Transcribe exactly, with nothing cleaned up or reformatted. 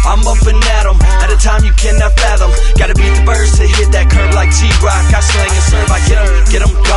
I'm bumping at them at a time you cannot fathom. Gotta beat the birds to hit that curve like T-Rock. I slang and serve, I get them, get them